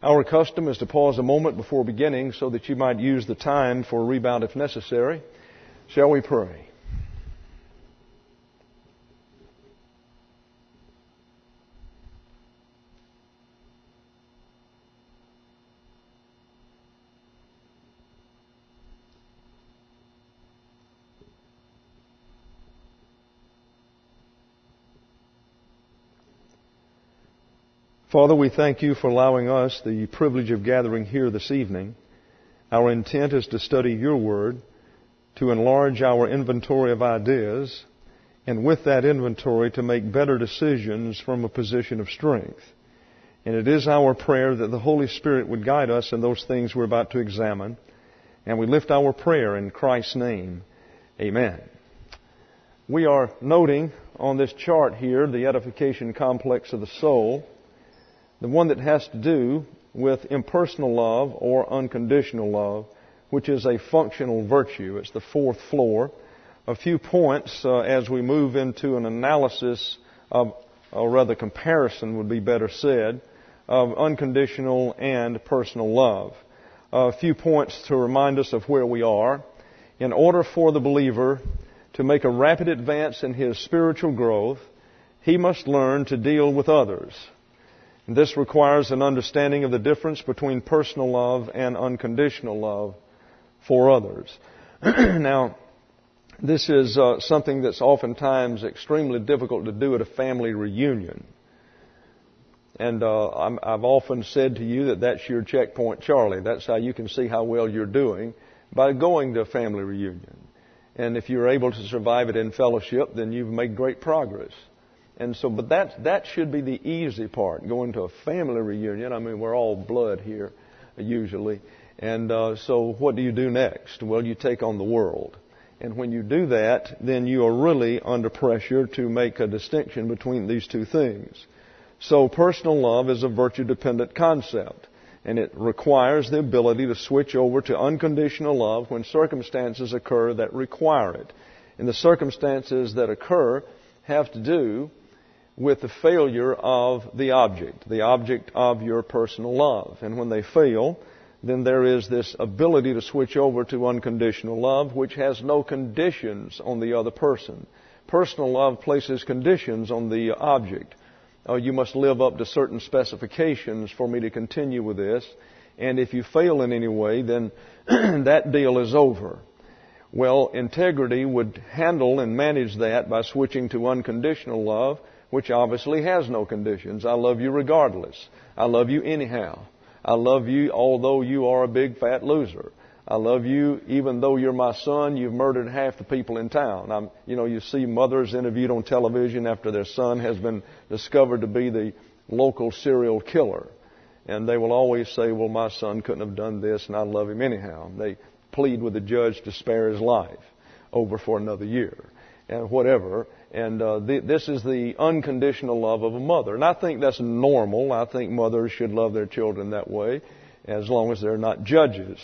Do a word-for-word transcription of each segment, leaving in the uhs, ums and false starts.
Our custom is to pause a moment before beginning so that you might use the time for a rebound if necessary. Shall we pray? Father, we thank you for allowing us the privilege of gathering here this evening. Our intent is to study your word, to enlarge our inventory of ideas, and with that inventory to make better decisions from a position of strength. And it is our prayer that the Holy Spirit would guide us in those things we're about to examine. And we lift our prayer in Christ's name. Amen. We are noting on this chart here the edification complex of the soul, the one that has to do with impersonal love or unconditional love, which is a functional virtue. It's the fourth floor. A few points uh, as we move into an analysis of, or rather comparison would be better said, of unconditional and personal love. A few points to remind us of where we are. In order for the believer to make a rapid advance in his spiritual growth, he must learn to deal with others. And this requires an understanding of the difference between personal love and unconditional love for others. Now, this is uh, something that's oftentimes extremely difficult to do at a family reunion. And uh, I'm, I've often said to you that that's your checkpoint, Charlie. That's how you can see how well you're doing, by going to a family reunion. And if you're able to survive it in fellowship, then you've made great progress. And so, but that, that should be the easy part, going to a family reunion. I mean, we're all blood here, usually. And uh, so what do you do next? Well, you take on the world. And when you do that, then you are really under pressure to make a distinction between these two things. So personal love is a virtue-dependent concept. And it requires the ability to switch over to unconditional love when circumstances occur that require it. And the circumstances that occur have to do with the failure of the object, the object of your personal love. And when they fail, then there is this ability to switch over to unconditional love, which has no conditions on the other person. Personal love places conditions on the object. Uh, you must live up to certain specifications for me to continue with this. And if you fail in any way, then that deal is over. Well, integrity would handle and manage that by switching to unconditional love, which obviously has no conditions. I love you regardless. I love you anyhow. I love you although you are a big fat loser. I love you even though you're my son, you've murdered half the people in town. I'm, you know, you see mothers interviewed on television after their son has been discovered to be the local serial killer. And they will always say, well, my son couldn't have done this and I love him anyhow. They plead with the judge to spare his life over for another year and whatever. And uh, th- this is the unconditional love of a mother. And I think that's normal. I think mothers should love their children that way as long as they're not judges.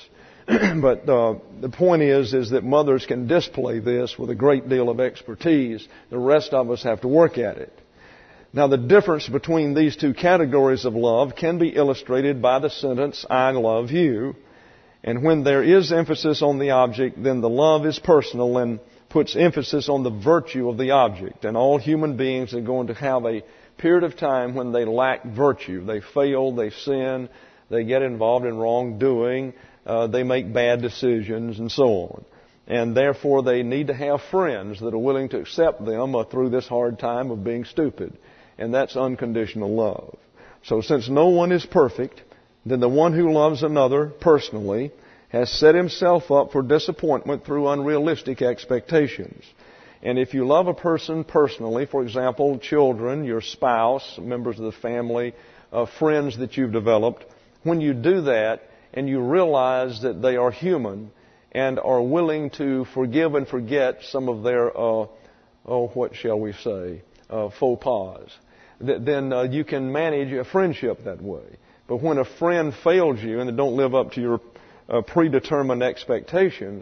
But uh, the point is, is that mothers can display this with a great deal of expertise. The rest of us have to work at it. Now, the difference between these two categories of love can be illustrated by the sentence, I love you. And when there is emphasis on the object, then the love is personal and puts emphasis on the virtue of the object. And all human beings are going to have a period of time when they lack virtue. They fail, they sin, they get involved in wrongdoing, uh, they make bad decisions, and so on. And therefore they need to have friends that are willing to accept them uh, through this hard time of being stupid. And that's unconditional love. So since no one is perfect, then the one who loves another personally has set himself up for disappointment through unrealistic expectations. And if you love a person personally, for example, children, your spouse, members of the family, uh, friends that you've developed, when you do that and you realize that they are human and are willing to forgive and forget some of their, uh, oh, what shall we say, uh, faux pas, th- then uh, you can manage a friendship that way. But when a friend fails you and they don't live up to your uh, predetermined expectations,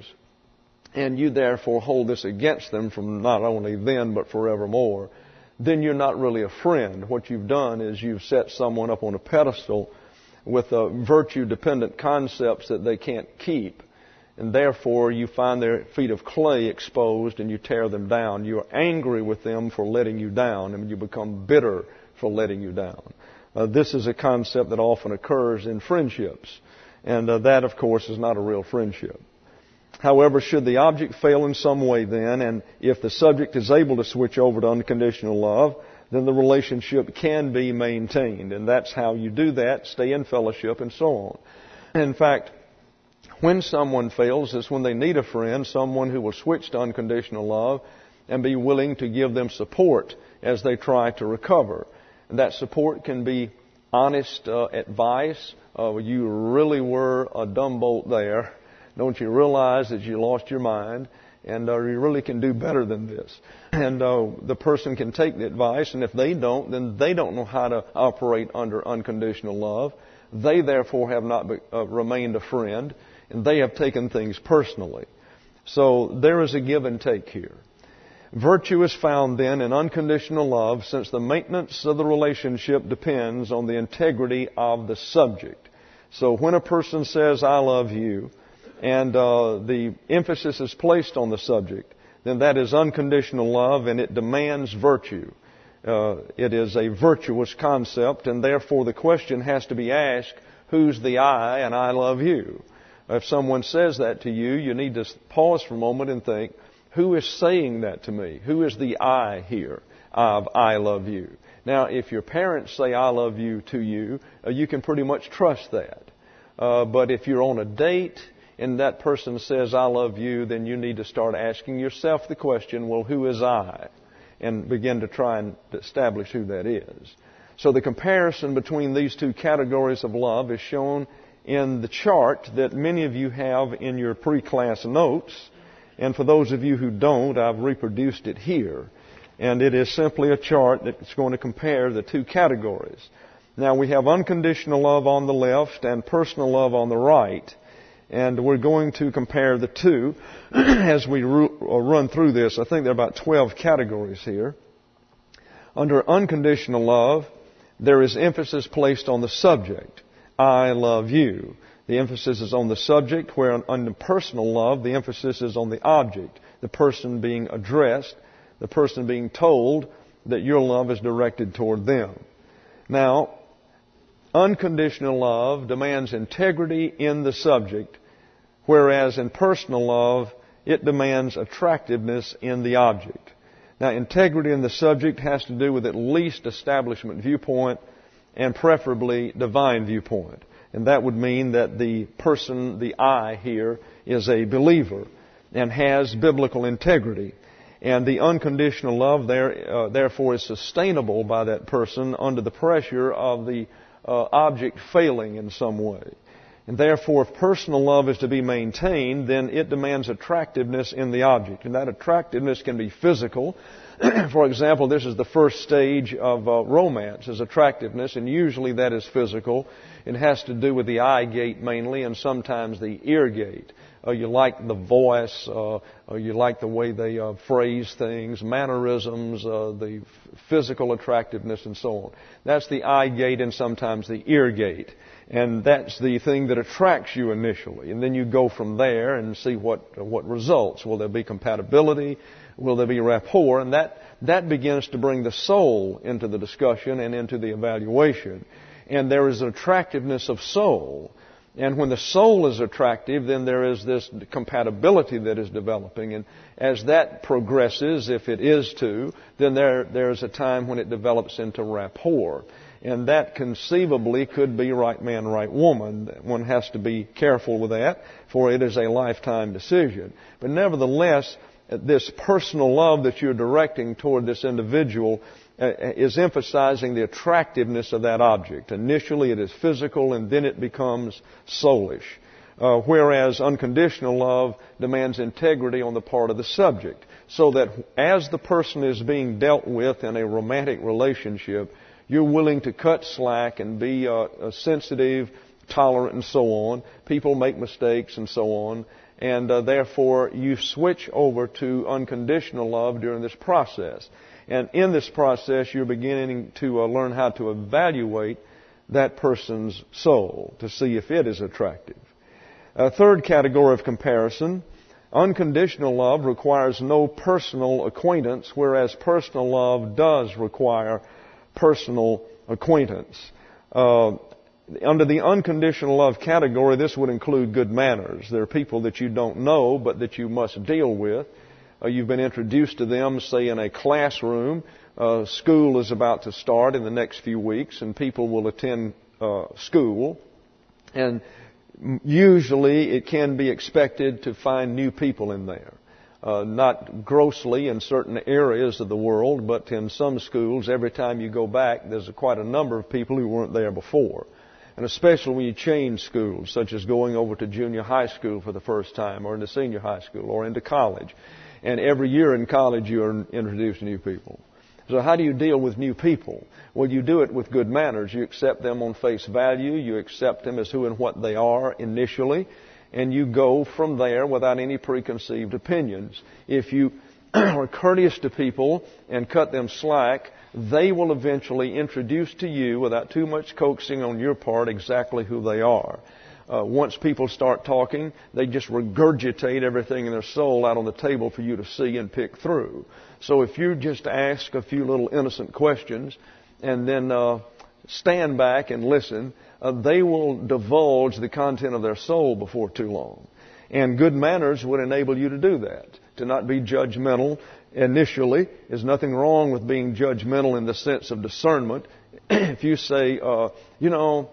and you therefore hold this against them from not only then but forevermore, then you're not really a friend. What you've done is you've set someone up on a pedestal with uh, virtue-dependent concepts that they can't keep. And therefore, you find their feet of clay exposed and you tear them down. You're angry with them for letting you down, and you become bitter for letting you down. Uh, this is a concept that often occurs in friendships. And uh, that, of course, is not a real friendship. However, should the object fail in some way then, and if the subject is able to switch over to unconditional love, then the relationship can be maintained. And that's how you do that, stay in fellowship and so on. In fact, when someone fails is when they need a friend, someone who will switch to unconditional love and be willing to give them support as they try to recover. And that support can be honest uh, advice. Uh, you really were a dumb bolt there. Don't you realize that you lost your mind? And uh, you really can do better than this. And uh, the person can take the advice, and if they don't, then they don't know how to operate under unconditional love. They, therefore, have not be, uh, remained a friend, and they have taken things personally. So there is a give and take here. Virtue is found then in unconditional love, since the maintenance of the relationship depends on the integrity of the subject. So when a person says, I love you, and uh, the emphasis is placed on the subject, then that is unconditional love, and it demands virtue. Uh, it is a virtuous concept, and therefore the question has to be asked, who's the I and I love you? If someone says that to you, you need to pause for a moment and think, who is saying that to me? Who is the I here of I love you? Now, if your parents say I love you to you, uh, you can pretty much trust that. Uh, but if you're on a date and that person says I love you, then you need to start asking yourself the question, well, who is I? And begin to try and establish who that is. So the comparison between these two categories of love is shown in the chart that many of you have in your pre-class notes. And for those of you who don't, I've reproduced it here. And it is simply a chart that's going to compare the two categories. Now, we have unconditional love on the left and personal love on the right. And we're going to compare the two as we run through this. I think there are about twelve categories here. Under unconditional love, there is emphasis placed on the subject. I love you. The emphasis is on the subject, where under personal love, the emphasis is on the object, the person being addressed, the person being told that your love is directed toward them. Now, unconditional love demands integrity in the subject, whereas in personal love, it demands attractiveness in the object. Now, integrity in the subject has to do with at least establishment viewpoint and preferably divine viewpoint. And that would mean that the person, the I here, is a believer and has biblical integrity. And the unconditional love there, uh, therefore, is sustainable by that person under the pressure of the uh, object failing in some way. And therefore, if personal love is to be maintained, then it demands attractiveness in the object. And that attractiveness can be physical. For example, this is the first stage of uh, romance, is attractiveness, and usually that is physical. It has to do with the eye gate mainly, and sometimes the ear gate. Uh, you like the voice, uh, uh, you like the way they uh, phrase things, mannerisms, uh, the f- physical attractiveness, and so on. That's the eye gate and sometimes the ear gate. And that's the thing that attracts you initially. And then you go from there and see what what results. Will there be compatibility? Will there be rapport? And that, that begins to bring the soul into the discussion and into the evaluation. And there is an attractiveness of soul. And when the soul is attractive, then there is this compatibility that is developing. And as that progresses, if it is to, then there there's a time when it develops into rapport. And that conceivably could be right man, right woman. One has to be careful with that, for it is a lifetime decision. But nevertheless, this personal love that you're directing toward this individual is emphasizing the attractiveness of that object. Initially it is physical, and then it becomes soulish. Uh, whereas unconditional love demands integrity on the part of the subject. So that as the person is being dealt with in a romantic relationship, you're willing to cut slack and be uh, sensitive, tolerant, and so on. People make mistakes and so on. And uh, therefore, you switch over to unconditional love during this process. And in this process, you're beginning to uh, learn how to evaluate that person's soul to see if it is attractive. A third category of comparison, unconditional love requires no personal acquaintance, whereas personal love does require personal acquaintance. Uh, under the unconditional love category, this would include good manners. There are people that you don't know, but that you must deal with. Uh, you've been introduced to them, say, in a classroom. Uh, school is about to start in the next few weeks, and people will attend uh, school. And usually it can be expected to find new people in there. Uh, not grossly in certain areas of the world, but in some schools, every time you go back, there's a, quite a number of people who weren't there before. And especially when you change schools, such as going over to junior high school for the first time, or into senior high school, or into college. And every year in college you're introduced to new people. So how do you deal with new people? Well, you do it with good manners. You accept them on face value. You accept them as who and what they are initially. And you go from there without any preconceived opinions. If you are courteous to people and cut them slack, they will eventually introduce to you, without too much coaxing on your part, exactly who they are. Uh, once people start talking, they just regurgitate everything in their soul out on the table for you to see and pick through. So if you just ask a few little innocent questions and then uh, stand back and listen, uh, they will divulge the content of their soul before too long. And good manners would enable you to do that, to not be judgmental initially. There's nothing wrong with being judgmental in the sense of discernment. If you say, uh, you know,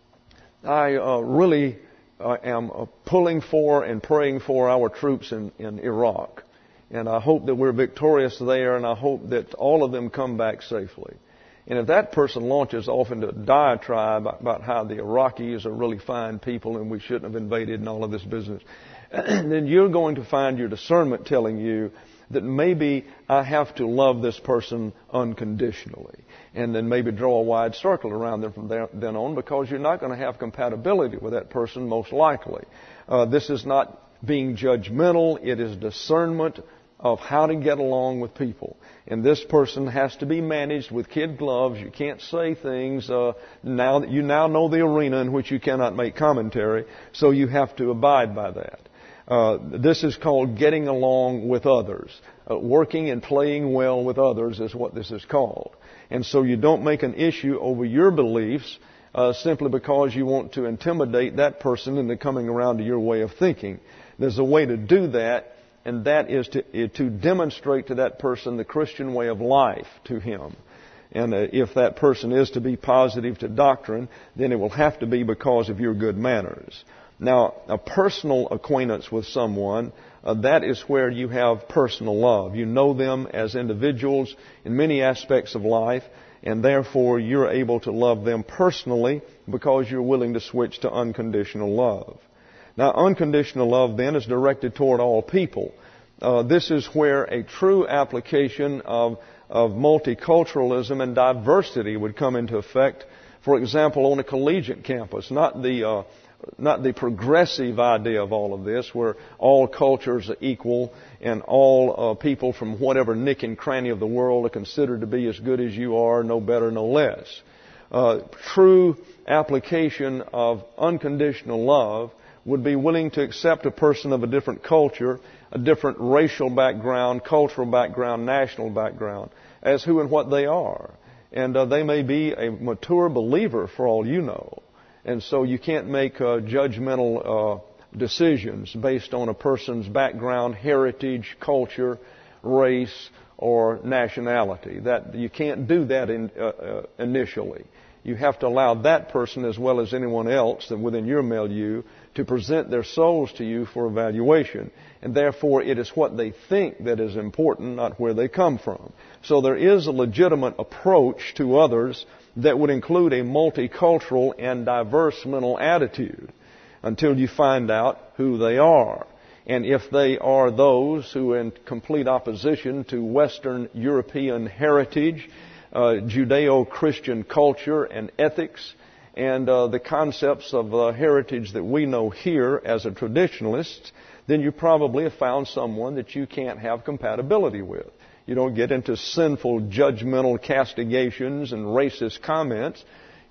I uh, really uh, am uh, pulling for and praying for our troops in, in Iraq. And I hope that we're victorious there, and I hope that all of them come back safely. And if that person launches off into a diatribe about how the Iraqis are really fine people and we shouldn't have invaded and all of this business, then you're going to find your discernment telling you that maybe I have to love this person unconditionally. And then maybe draw a wide circle around them from there, then on, because you're not going to have compatibility with that person most likely. Uh, this is not being judgmental. It is discernment of how to get along with people. And this person has to be managed with kid gloves. You can't say things uh, now that you now know the arena in which you cannot make commentary, so you have to abide by that. Uh, this is called getting along with others. Uh, working and playing well with others is what this is called. And so you don't make an issue over your beliefs uh, simply because you want to intimidate that person into coming around to your way of thinking. There's a way to do that, and that is to, to demonstrate to that person the Christian way of life to him. And uh, if that person is to be positive to doctrine, then it will have to be because of your good manners. Now, a personal acquaintance with someone, uh, that is where you have personal love. You know them as individuals in many aspects of life, and therefore you're able to love them personally because you're willing to switch to unconditional love. Now, unconditional love then is directed toward all people. Uh, this is where a true application of, of multiculturalism and diversity would come into effect. For example, on a collegiate campus, not the uh, not the progressive idea of all of this, where all cultures are equal and all uh, people from whatever nick and cranny of the world are considered to be as good as you are, no better, no less. Uh, true application of unconditional love would be willing to accept a person of a different culture, a different racial background, cultural background, national background, as who and what they are. And uh, they may be a mature believer for all you know. And so you can't make uh, judgmental uh, decisions based on a person's background, heritage, culture, race, or nationality. That you can't do that in, uh, uh, initially. You have to allow that person, as well as anyone else within your milieu, to present their souls to you for evaluation. And therefore, it is what they think that is important, not where they come from. So there is a legitimate approach to others that would include a multicultural and diverse mental attitude until you find out who they are. And if they are those who are in complete opposition to Western European heritage, uh, Judeo-Christian culture and ethics, and uh, the concepts of uh, heritage that we know here as a traditionalist, then you probably have found someone that you can't have compatibility with. You don't get into sinful, judgmental castigations and racist comments.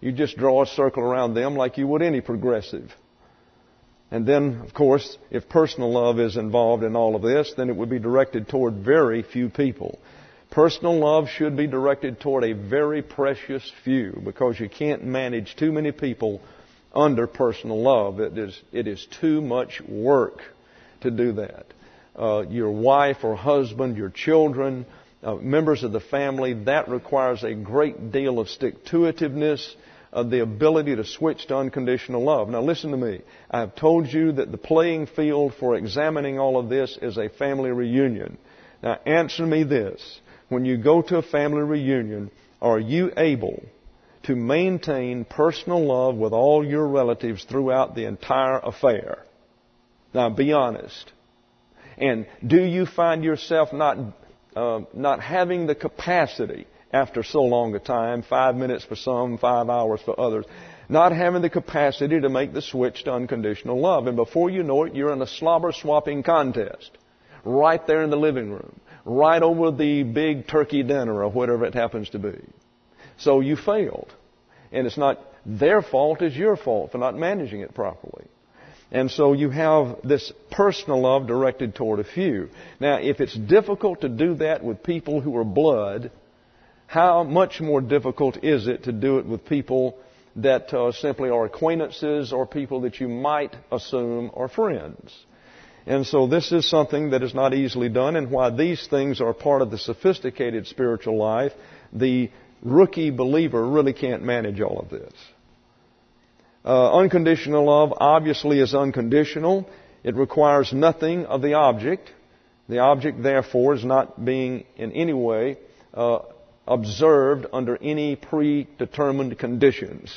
You just draw a circle around them like you would any progressive. And then, of course, if personal love is involved in all of this, then it would be directed toward very few people. Personal love should be directed toward a very precious few, because you can't manage too many people under personal love. It is, it is too much work to do that. Uh, your wife or husband, your children, uh, members of the family, that requires a great deal of stick-to-itiveness, of the ability to switch to unconditional love. Now listen to me. I have told you that the playing field for examining all of this is a family reunion. Now answer me this. When you go to a family reunion, are you able to maintain personal love with all your relatives throughout the entire affair? Now be honest. And do you find yourself not uh, not having the capacity after so long a time, five minutes for some, five hours for others, not having the capacity to make the switch to unconditional love? And before you know it, you're in a slobber-swapping contest right there in the living room, right over the big turkey dinner or whatever it happens to be. So you failed. And it's not their fault, it's your fault for not managing it properly. And so you have this personal love directed toward a few. Now, if it's difficult to do that with people who are blood, how much more difficult is it to do it with people that uh, simply are acquaintances or people that you might assume are friends? And so this is something that is not easily done, and why these things are part of the sophisticated spiritual life, the rookie believer really can't manage all of this. Uh, unconditional love obviously is unconditional. It requires nothing of the object. The object, therefore, is not being in any way uh, observed under any predetermined conditions.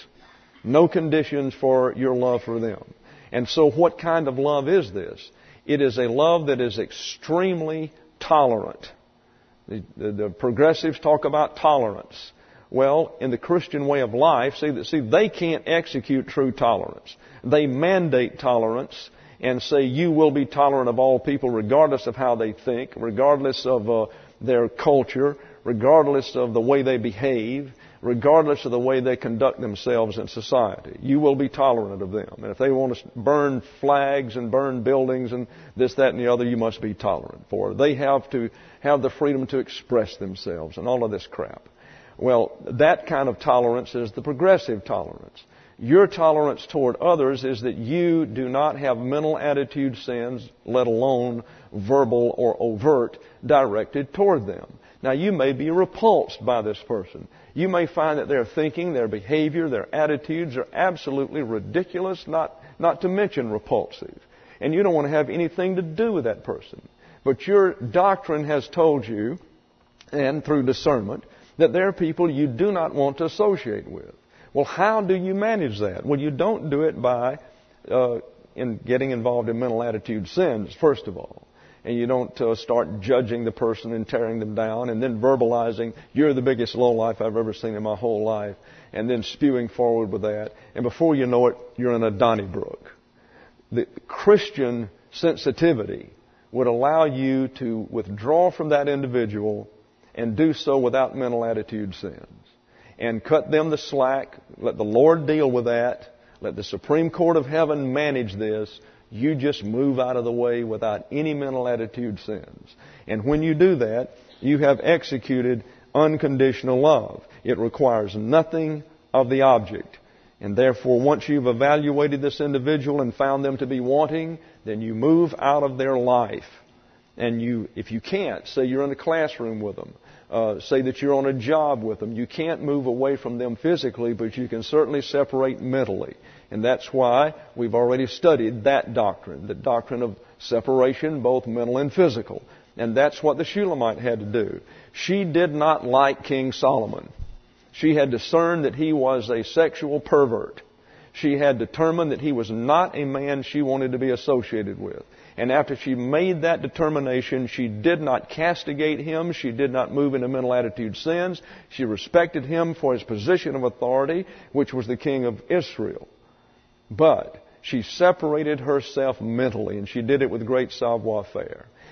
No conditions for your love for them. And so what kind of love is this? It is a love that is extremely tolerant. The, the, the progressives talk about tolerance. Well, in the Christian way of life, see, see, they can't execute true tolerance. They mandate tolerance and say you will be tolerant of all people regardless of how they think, regardless of uh, their culture, regardless of the way they behave, regardless of the way they conduct themselves in society. You will be tolerant of them. And if they want to burn flags and burn buildings and this, that, and the other, you must be tolerant for. They have to have the freedom to express themselves and all of this crap. Well, that kind of tolerance is the progressive tolerance. Your tolerance toward others is that you do not have mental attitude sins, let alone verbal or overt, directed toward them. Now, you may be repulsed by this person. You may find that their thinking, their behavior, their attitudes are absolutely ridiculous, not, not to mention repulsive. And you don't want to have anything to do with that person. But your doctrine has told you, and through discernment, that there are people you do not want to associate with. Well, how do you manage that? Well, you don't do it by uh, in getting involved in mental attitude sins, first of all. And you don't uh, start judging the person and tearing them down and then verbalizing, you're the biggest lowlife I've ever seen in my whole life, and then spewing forward with that. And before you know it, you're in a Donnybrook. The Christian sensitivity would allow you to withdraw from that individual and do so without mental attitude sins. And cut them the slack. Let the Lord deal with that. Let the Supreme Court of Heaven manage this. You just move out of the way without any mental attitude sins. And when you do that, you have executed unconditional love. It requires nothing of the object. And therefore, once you've evaluated this individual and found them to be wanting, then you move out of their life. And you, if you can't, say you're in a classroom with them, uh, say that you're on a job with them, you can't move away from them physically, but you can certainly separate mentally. And that's why we've already studied that doctrine, the doctrine of separation, both mental and physical. And that's what the Shulamite had to do. She did not like King Solomon. She had discerned that he was a sexual pervert. She had determined that he was not a man she wanted to be associated with. And after she made that determination, she did not castigate him. She did not move into mental attitude sins. She respected him for his position of authority, which was the king of Israel. But she separated herself mentally, and she did it with great savoir-faire.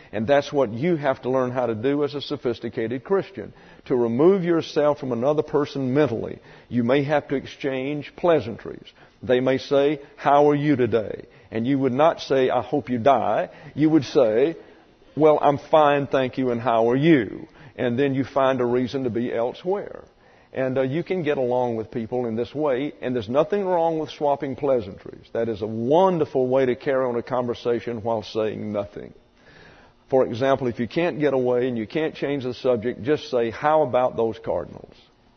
And that's what you have to learn how to do as a sophisticated Christian. To remove yourself from another person mentally, you may have to exchange pleasantries. They may say, "How are you today?" And you would not say, "I hope you die." You would say, "Well, I'm fine, thank you, and how are you?" And then you find a reason to be elsewhere. And uh, you can get along with people in this way, and there's nothing wrong with swapping pleasantries. That is a wonderful way to carry on a conversation while saying nothing. For example, if you can't get away and you can't change the subject, just say, "How about those Cardinals?"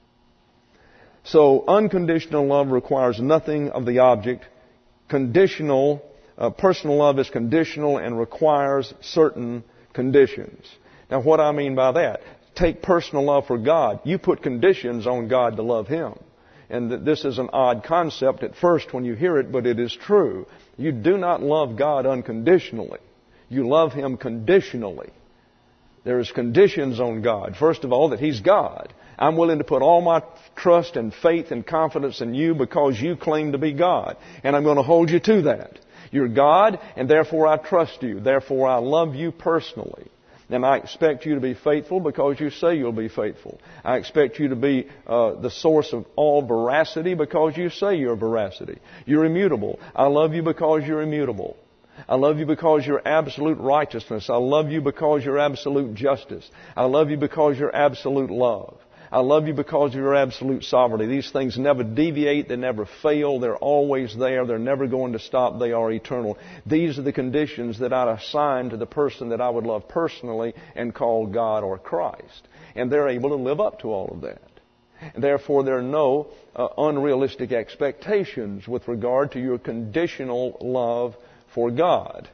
So unconditional love requires nothing of the object. Conditional, uh, personal love is conditional and requires certain conditions. Now, what I mean by that, take personal love for God. You put conditions on God to love Him. And th- this is an odd concept at first when you hear it, but it is true. You do not love God unconditionally. You love Him conditionally. There's conditions on God. First of all, that He's God. I'm willing to put all my trust and faith and confidence in you because you claim to be God. And I'm going to hold you to that. You're God, and therefore I trust you. Therefore I love you personally. And I expect you to be faithful because you say you'll be faithful. I expect you to be uh, the source of all veracity because you say you're veracity. You're immutable. I love you because you're immutable. I love you because you're absolute righteousness. I love you because you're absolute justice. I love you because you're absolute love. I love you because of your absolute sovereignty. These things never deviate. They never fail. They're always there. They're never going to stop. They are eternal. These are the conditions that I'd assign to the person that I would love personally and call God or Christ. And they're able to live up to all of that. And therefore, there are no uh, unrealistic expectations with regard to your conditional love for God.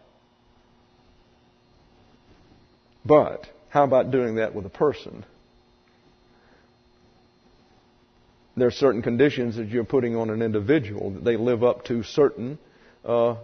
But how about doing that with a person? There are certain conditions that you're putting on an individual, that they live up to certain uh,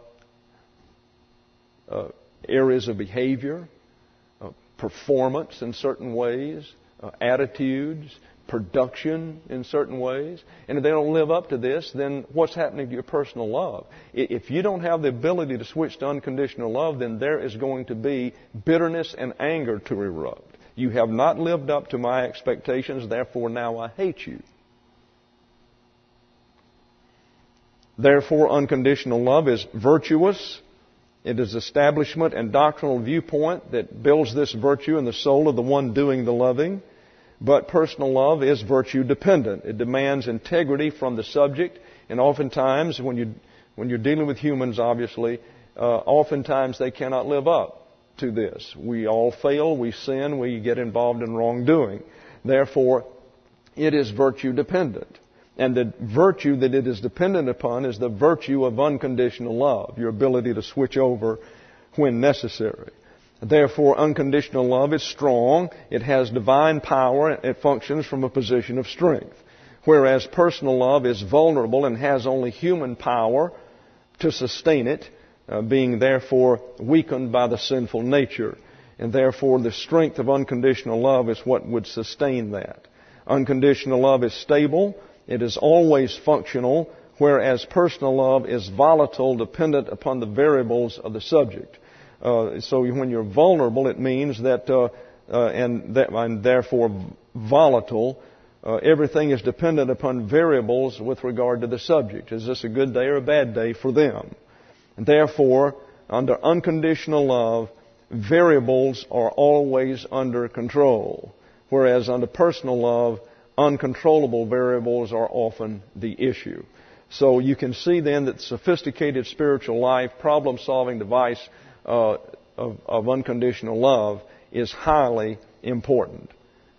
uh, areas of behavior, uh, performance in certain ways, uh, attitudes, production in certain ways. And if they don't live up to this, then what's happening to your personal love? If you don't have the ability to switch to unconditional love, then there is going to be bitterness and anger to erupt. You have not lived up to my expectations, therefore now I hate you. Therefore, unconditional love is virtuous. It is establishment and doctrinal viewpoint that builds this virtue in the soul of the one doing the loving. But personal love is virtue dependent. It demands integrity from the subject. And oftentimes, when, you, when you're dealing with humans, obviously, uh, oftentimes they cannot live up to this. We all fail, we sin, we get involved in wrongdoing. Therefore, it is virtue dependent. And the virtue that it is dependent upon is the virtue of unconditional love, your ability to switch over when necessary. Therefore, unconditional love is strong. It has divine power. It functions from a position of strength. Whereas personal love is vulnerable and has only human power to sustain it, uh, being therefore weakened by the sinful nature. And therefore, the strength of unconditional love is what would sustain that. Unconditional love is stable. It is always functional, whereas personal love is volatile, dependent upon the variables of the subject. Uh, so when you're vulnerable, it means that, uh, uh, and, that and therefore volatile, uh, everything is dependent upon variables with regard to the subject. Is this a good day or a bad day for them? And therefore, under unconditional love, variables are always under control, whereas under personal love, uncontrollable variables are often the issue. So you can see then that sophisticated spiritual life, problem-solving device uh, of, of unconditional love is highly important.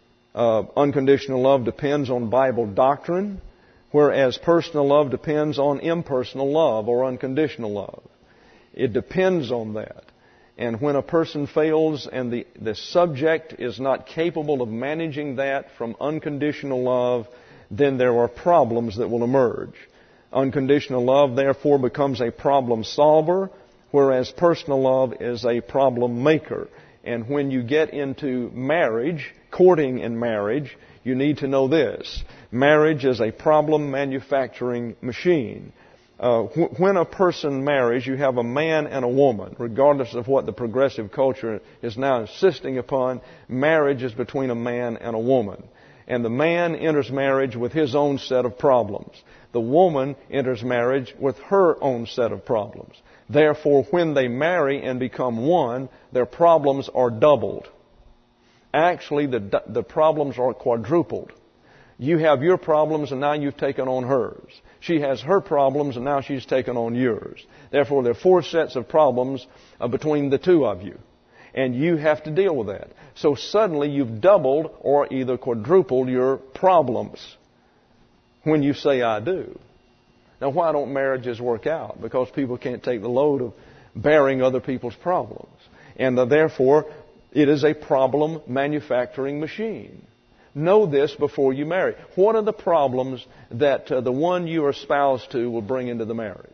Uh, unconditional love depends on Bible doctrine, whereas personal love depends on impersonal love or unconditional love. It depends on that. And when a person fails and the, the subject is not capable of managing that from unconditional love, then there are problems that will emerge. Unconditional love, therefore, becomes a problem solver, whereas personal love is a problem maker. And when you get into marriage, courting in marriage, you need to know this. Marriage is a problem manufacturing machine. Uh, wh- when a person marries, you have a man and a woman, regardless of what the progressive culture is now insisting upon. Marriage is between a man and a woman. And the man enters marriage with his own set of problems. The woman enters marriage with her own set of problems. Therefore, when they marry and become one, their problems are doubled. Actually, the, the problems are quadrupled. You have your problems and now you've taken on hers. She has her problems and now she's taken on yours. Therefore, there are four sets of problems uh, between the two of you. And you have to deal with that. So suddenly you've doubled or either quadrupled your problems when you say, I do. Now, why don't marriages work out? Because people can't take the load of bearing other people's problems. And uh, therefore, it is a problem manufacturing machine. Know this before you marry. What are the problems that uh, the one you are espoused to will bring into the marriage?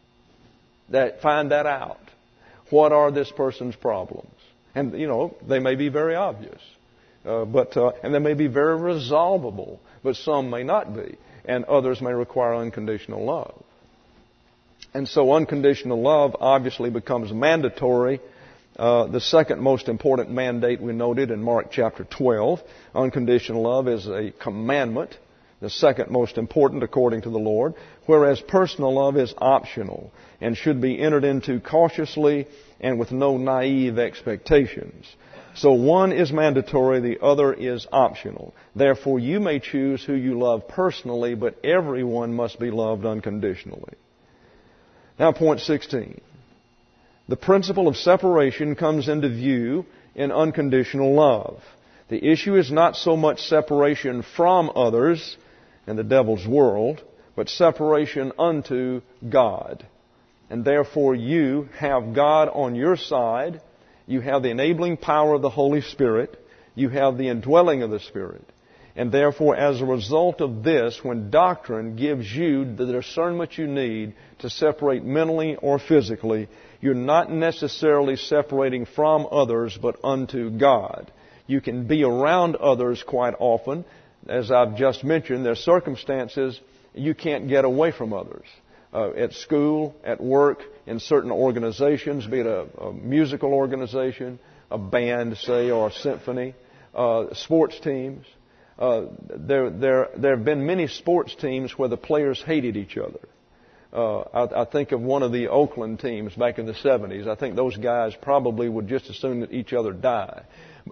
That, find that out. What are this person's problems? And, you know, they may be very obvious. Uh, but uh, and they may be very resolvable, but some may not be. And others may require unconditional love. And so unconditional love obviously becomes mandatory. Uh, the second most important mandate we noted in Mark chapter twelve. Unconditional love is a commandment. The second most important according to the Lord. Whereas personal love is optional and should be entered into cautiously and with no naive expectations. So one is mandatory, the other is optional. Therefore, you may choose who you love personally, but everyone must be loved unconditionally. Now, point sixteen. The principle of separation comes into view in unconditional love. The issue is not so much separation from others in the devil's world, but separation unto God. And therefore you have God on your side. You have the enabling power of the Holy Spirit. You have the indwelling of the Spirit. And therefore, as a result of this, when doctrine gives you the discernment you need to separate mentally or physically, you're not necessarily separating from others, but unto God. You can be around others quite often. As I've just mentioned, there are circumstances you can't get away from others. Uh, at school, at work, in certain organizations, be it a, a musical organization, a band, say, or a symphony, uh, sports teams. Uh, there, there, there have been many sports teams where the players hated each other. Uh, I, I think of one of the Oakland teams back in the seventies. I think those guys probably would just as soon that each other die.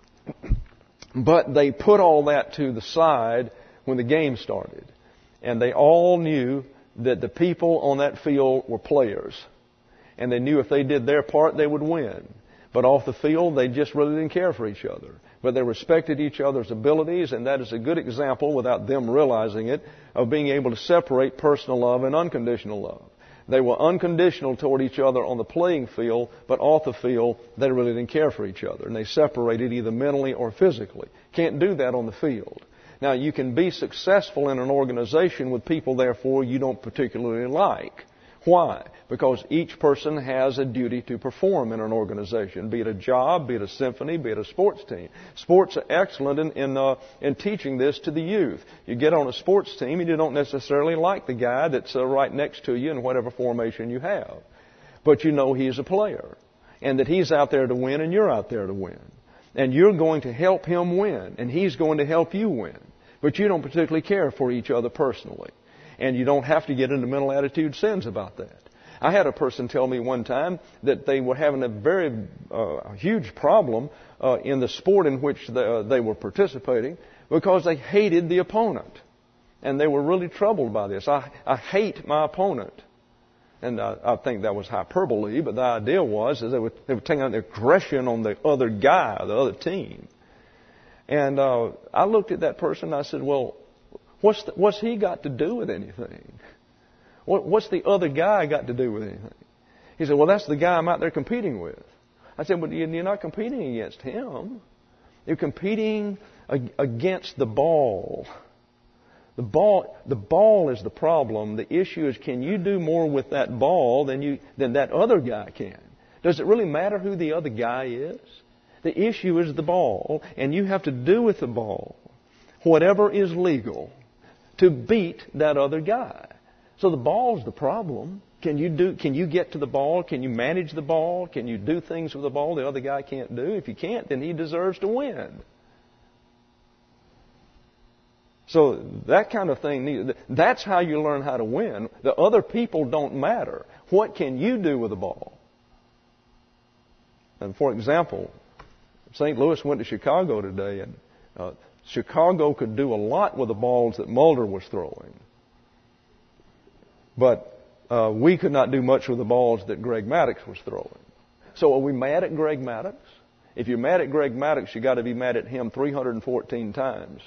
But they put all that to the side when the game started. And they all knew that the people on that field were players. And they knew if they did their part, they would win. But off the field, they just really didn't care for each other. But they respected each other's abilities, and that is a good example, without them realizing it, of being able to separate personal love and unconditional love. They were unconditional toward each other on the playing field, but off the field, they really didn't care for each other. And they separated either mentally or physically. Can't do that on the field. Now, you can be successful in an organization with people, therefore, you don't particularly like. Why? Because each person has a duty to perform in an organization, be it a job, be it a symphony, be it a sports team. Sports are excellent in, in, uh, in teaching this to the youth. You get on a sports team and you don't necessarily like the guy that's uh, right next to you in whatever formation you have. But you know he's a player and that he's out there to win and you're out there to win. And you're going to help him win and he's going to help you win. But you don't particularly care for each other personally. And you don't have to get into mental attitude sins about that. I had a person tell me one time that they were having a very uh, huge problem uh, in the sport in which they, uh, they were participating because they hated the opponent. And they were really troubled by this. I, I hate my opponent. And I, I think that was hyperbole, but the idea was is they were, they were taking out their aggression on the other guy, the other team. And uh, I looked at that person and I said, well, What's, the, what's he got to do with anything? What, what's the other guy got to do with anything? He said, well, that's the guy I'm out there competing with. I said, but you're not competing against him. You're competing against the ball. The ball, the ball is the problem. The issue is, can you do more with that ball than you, than that other guy can? Does it really matter who the other guy is? The issue is the ball, and you have to do with the ball whatever is legal to beat that other guy. So the ball's the problem. Can you do? Can you get to the ball? Can you manage the ball? Can you do things with the ball the other guy can't do? If you can't, then he deserves to win. So that kind of thing, that's how you learn how to win. The other people don't matter. What can you do with the ball? And for example, Saint Louis went to Chicago today, and uh, Chicago could do a lot with the balls that Mulder was throwing. But uh, we could not do much with the balls that Greg Maddux was throwing. So are we mad at Greg Maddux? If you're mad at Greg Maddux, you've got to be mad at him three hundred fourteen times.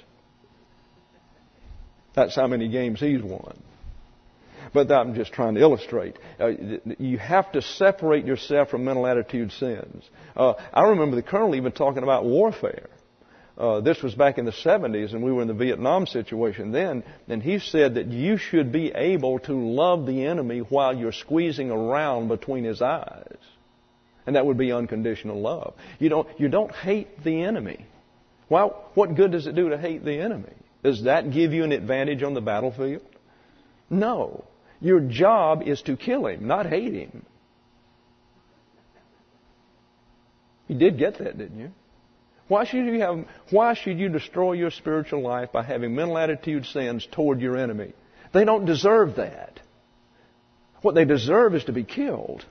That's how many games he's won. But I'm just trying to illustrate. Uh, you have to separate yourself from mental attitude sins. Uh, I remember the colonel even talking about warfare. Uh, this was back in the seventies, and we were in the Vietnam situation then. And he said that you should be able to love the enemy while you're squeezing around between his eyes. And that would be unconditional love. You don't, you don't hate the enemy. Well, what good does it do to hate the enemy? Does that give you an advantage on the battlefield? No. Your job is to kill him, not hate him. You did get that, didn't you? Why should you have, why should you destroy your spiritual life by having mental attitude sins toward your enemy? They don't deserve that. What they deserve is to be killed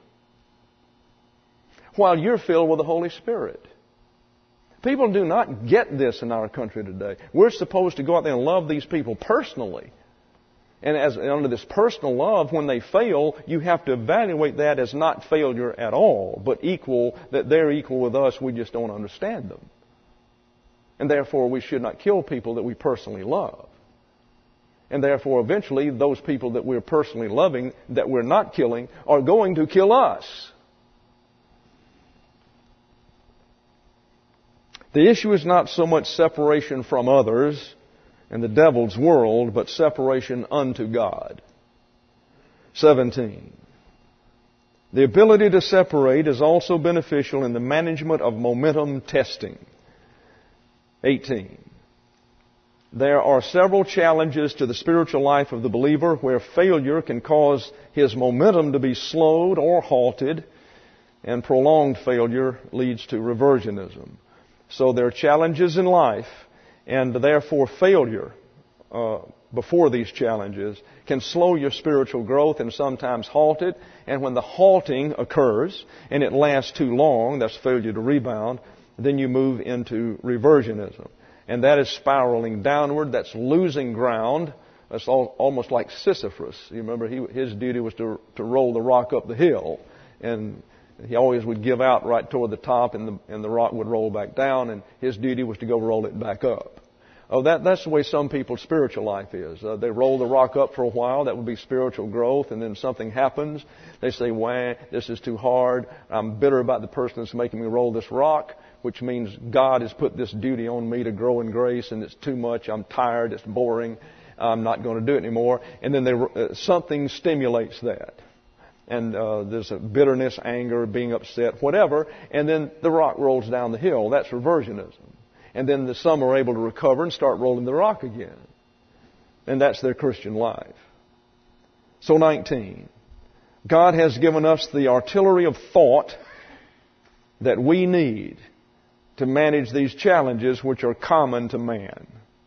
while you're filled with the Holy Spirit. People do not get this in our country today. We're supposed to go out there and love these people personally. And as under this personal love, when they fail, you have to evaluate that as not failure at all, but equal, that they're equal with us, we just don't understand them. And therefore, we should not kill people that we personally love. And therefore, eventually, those people that we're personally loving, that we're not killing, are going to kill us. The issue is not so much separation from others and the devil's world, but separation unto God. seventeen. The ability to separate is also beneficial in the management of momentum testing. eighteen. There are several challenges to the spiritual life of the believer where failure can cause his momentum to be slowed or halted, and prolonged failure leads to reversionism. So there are challenges in life, and therefore failure uh, before these challenges can slow your spiritual growth and sometimes halt it. And when the halting occurs and it lasts too long, that's failure to rebound, then you move into reversionism. And that is spiraling downward. That's losing ground. That's all, almost like Sisyphus. You remember he, his duty was to, to roll the rock up the hill. And he always would give out right toward the top, and the, and the rock would roll back down, and his duty was to go roll it back up. Oh, that, that's the way some people's spiritual life is. Uh, they roll the rock up for a while. That would be spiritual growth, and then something happens. They say, wah, this is too hard. I'm bitter about the person that's making me roll this rock, which means God has put this duty on me to grow in grace, and it's too much. I'm tired. It's boring. I'm not going to do it anymore. And then they, uh, something stimulates that. And uh, there's a bitterness, anger, being upset, whatever, and then the rock rolls down the hill. That's reversionism. And then the, some are able to recover and start rolling the rock again. And that's their Christian life. So nineteen. God has given us the artillery of thought that we need to manage these challenges which are common to man.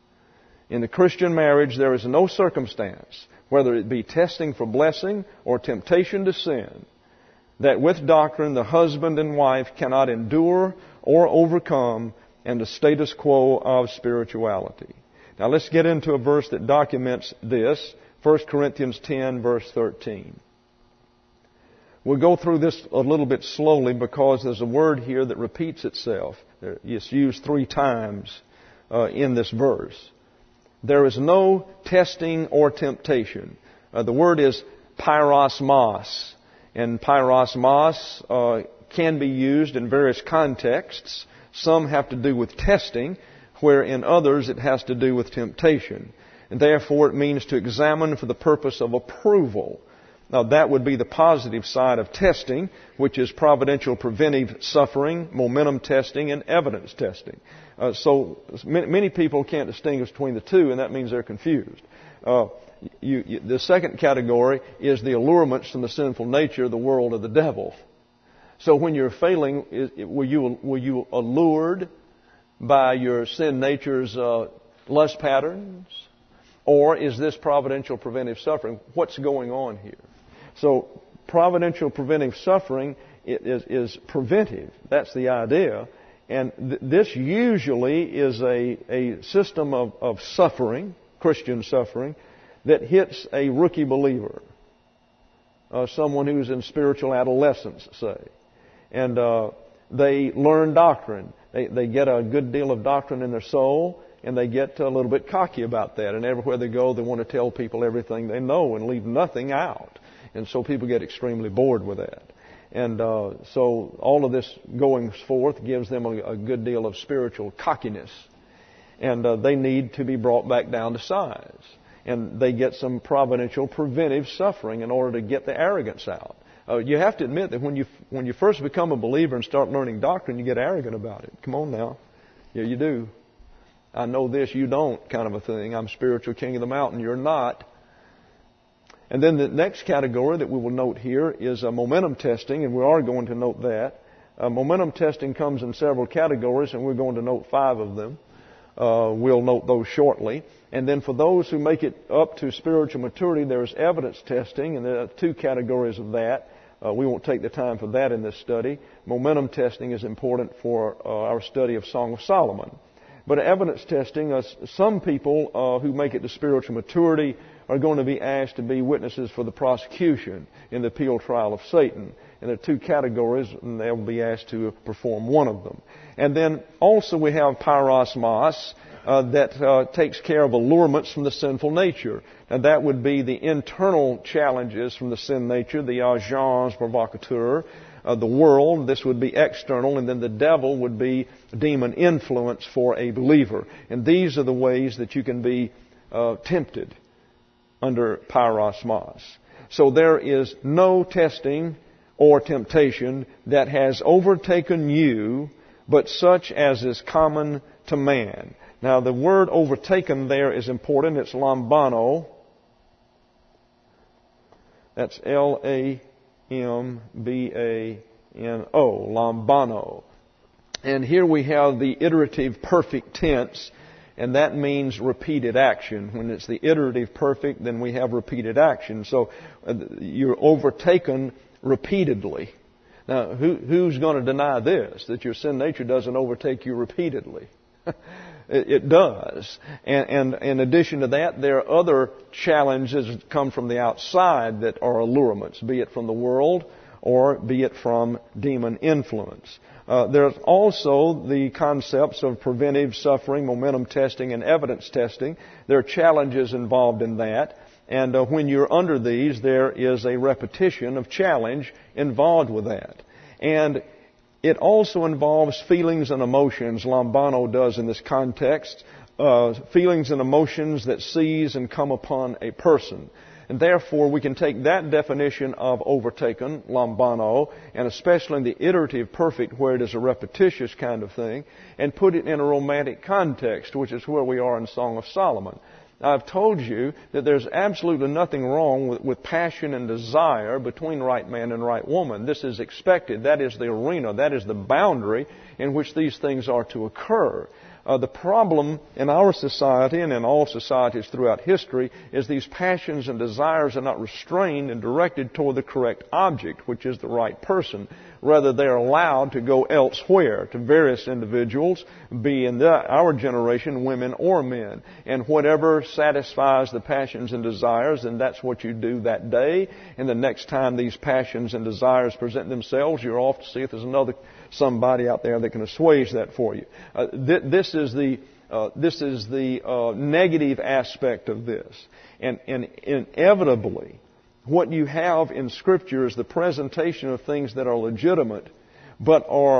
In the Christian marriage, there is no circumstance, whether it be testing for blessing or temptation to sin, that with doctrine the husband and wife cannot endure or overcome, and the status quo of spirituality. Now let's get into a verse that documents this, First Corinthians ten, verse thirteen. We'll go through this a little bit slowly because there's a word here that repeats itself. It's used three times uh, in this verse. There is no testing or temptation. Uh, the word is pyrosmos. And pyrosmos uh, can be used in various contexts. Some have to do with testing, where in others it has to do with temptation. And therefore it means to examine for the purpose of approval. Now, that would be the positive side of testing, which is providential preventive suffering, momentum testing, and evidence testing. Uh, so many people can't distinguish between the two, and that means they're confused. Uh, you, you, the second category is the allurements from the sinful nature, the world, of the devil. So when you're failing, is, were you were you allured by your sin nature's uh, lust patterns? Or is this providential preventive suffering? What's going on here? So providential preventive suffering is, is preventive. That's the idea. And th- this usually is a, a system of, of suffering, Christian suffering, that hits a rookie believer. Uh, someone who's in spiritual adolescence, say. And uh, they learn doctrine. They, they get a good deal of doctrine in their soul. And they get a little bit cocky about that. And everywhere they go, they want to tell people everything they know and leave nothing out. And so people get extremely bored with that. And uh, so all of this going forth gives them a, a good deal of spiritual cockiness. And uh, they need to be brought back down to size. And they get some providential preventive suffering in order to get the arrogance out. Uh, you have to admit that when you when you first become a believer and start learning doctrine, you get arrogant about it. Come on now. Yeah, you do. I know this, you don't, kind of a thing. I'm spiritual king of the mountain. You're not. And then the next category that we will note here is uh, momentum testing, and we are going to note that. Uh, momentum testing comes in several categories, and we're going to note five of them. Uh, we'll note those shortly. And then for those who make it up to spiritual maturity, there's evidence testing, and there are two categories of that. Uh, we won't take the time for that in this study. Momentum testing is important for uh, our study of Song of Solomon. But evidence testing, uh, some people uh, who make it to spiritual maturity are going to be asked to be witnesses for the prosecution in the appeal trial of Satan. And there are two categories, and they'll be asked to perform one of them. And then also we have pyrosmos, uh, that uh, takes care of allurements from the sinful nature. Now that would be the internal challenges from the sin nature, the agents provocateurs. Uh, the world, this would be external, and then the devil would be demon influence for a believer. And these are the ways that you can be uh, tempted under pyrosmos. So there is no testing or temptation that has overtaken you, but such as is common to man. Now the word overtaken there is important. It's lambano. That's L A M B A N O, lambano. And here we have the iterative perfect tense, and that means repeated action. When it's the iterative perfect, then we have repeated action. So uh, you're overtaken repeatedly. Now, who, who's going to deny this, that your sin nature doesn't overtake you repeatedly? It, it does. And, and in addition to that, there are other challenges that come from the outside that are allurements, be it from the world or be it from demon influence. Uh, there's also the concepts of preventive suffering, momentum testing, and evidence testing. There are challenges involved in that. And uh, when you're under these, there is a repetition of challenge involved with that. And it also involves feelings and emotions. Lambano does in this context. Uh, feelings and emotions that seize and come upon a person. And therefore, we can take that definition of overtaken, lambano, and especially in the iterative perfect, where it is a repetitious kind of thing, and put it in a romantic context, which is where we are in Song of Solomon. I've told you that there's absolutely nothing wrong with, with passion and desire between right man and right woman. This is expected. That is the arena. That is the boundary in which these things are to occur. Uh, the problem in our society and in all societies throughout history is these passions and desires are not restrained and directed toward the correct object, which is the right person. Rather, they're allowed to go elsewhere to various individuals, be in the, our generation women or men. And whatever satisfies the passions and desires, then that's what you do that day. And the next time these passions and desires present themselves, you're off to see if there's another somebody out there that can assuage that for you. Uh, th- this is the uh, this is the uh, negative aspect of this, and, and inevitably, what you have in Scripture is the presentation of things that are legitimate, but are